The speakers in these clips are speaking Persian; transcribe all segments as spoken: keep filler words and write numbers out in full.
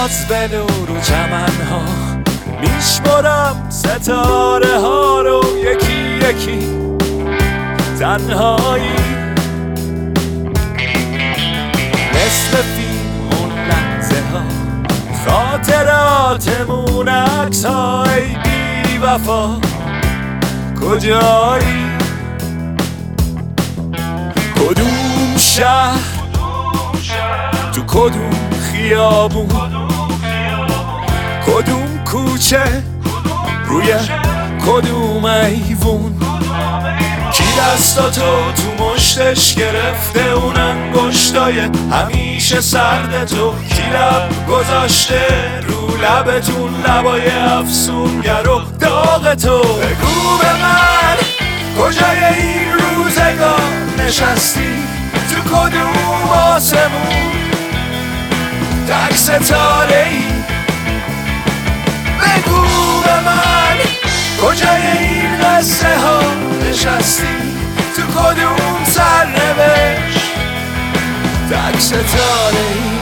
باز به نور و چمنها میشمرم ستاره ها رو یکی یکی تنهایی مثل فیلم اون لحظه ها خاطراتمون عکس های بی وفا کجایی کدوم شهر تو کدوم خیابون کدوم کوچه روی کدوم ایوون کی دستاتو تو مشتش گرفته اون انگشتای همیشه سرد تو کی لب گذاشته رو لبتون لبای افسونگر و داغ تو بگو به من کجای این روزگار نشستی تو کدوم آسمون در ستاره ای بگو به من کجای این قصه ها نشستی تو کدوم سرنوشت در ستاره ای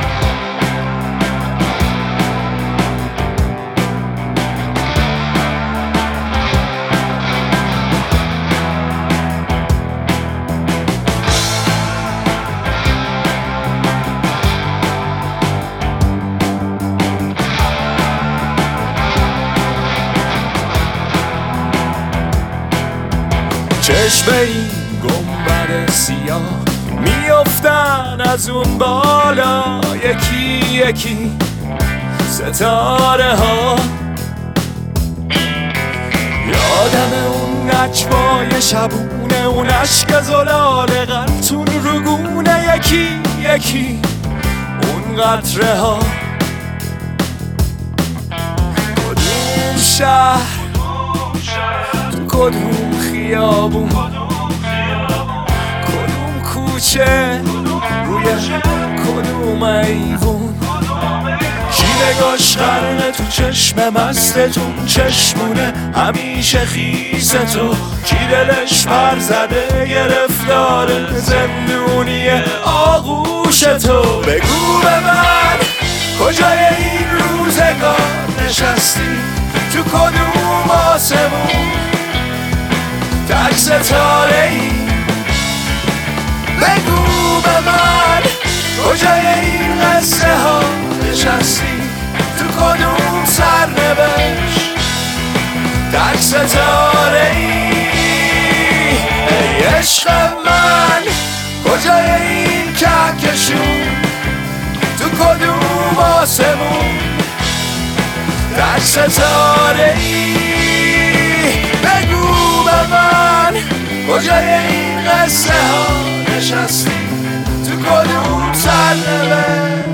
چشم این گنبد سیاه میافتن از اون بالا یکی یکی ستاره ها یادم اون نجمای شبونه اون عشق زلال قلتون رگونه یکی یکی اون قطره ها کدوم شهر تو کدوم خیابون کدوم کوچه روی کدوم ایوون کی نگاش قرنه تو چشم مستتون چشمونه همیشه خیس تو کی دلش پر زده گرفتار زندونی آغوش تو بگو به من کجای این روزگار نشستی تو کدوم آسمون در ستاره ای بگو به من کجای این قصه ها نشستی تو کدوم سرنوشت در ستاره ای ای عشق من کجای این کهکشون تو کدوم آسمون در ستاره ای بگو به من کجای این قصه ها نشستی تو کدوم سرنوشت